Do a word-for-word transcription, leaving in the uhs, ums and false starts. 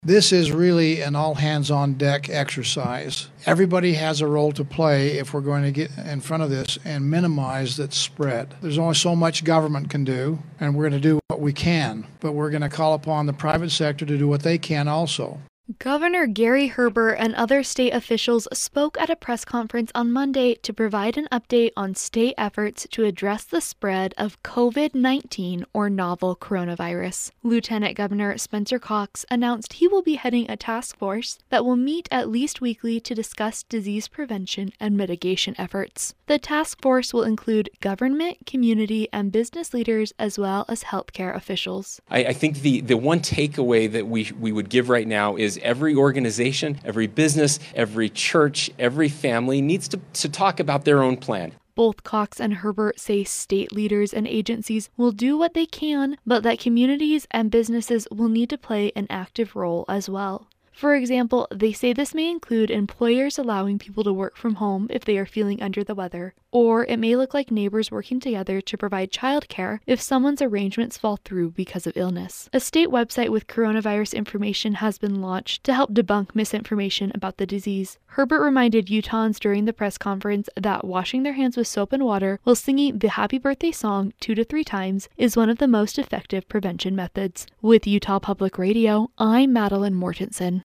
This is really an all-hands-on-deck exercise. Everybody has a role to play if we're going to get in front of this and minimize that spread. There's only so much government can do, and we're going to do what we can, but we're going to call upon the private sector to do what they can also. Governor Gary Herbert and other state officials spoke at a press conference on Monday to provide an update on state efforts to address the spread of covid nineteen or novel coronavirus. Lieutenant Governor Spencer Cox announced he will be heading a task force that will meet at least weekly to discuss disease prevention and mitigation efforts. The task force will include government, community, and business leaders as well as healthcare officials. I, I think the, the one takeaway that we, we would give right now is every organization, every business, every church, every family needs to, to talk about their own plan. Both Cox and Herbert say state leaders and agencies will do what they can, but that communities and businesses will need to play an active role as well. For example, they say this may include employers allowing people to work from home if they are feeling under the weather, or it may look like neighbors working together to provide childcare if someone's arrangements fall through because of illness. A state website with coronavirus information has been launched to help debunk misinformation about the disease. Herbert reminded Utahns during the press conference that washing their hands with soap and water while singing the Happy Birthday song two to three times is one of the most effective prevention methods. With Utah Public Radio, I'm Madeline Mortensen.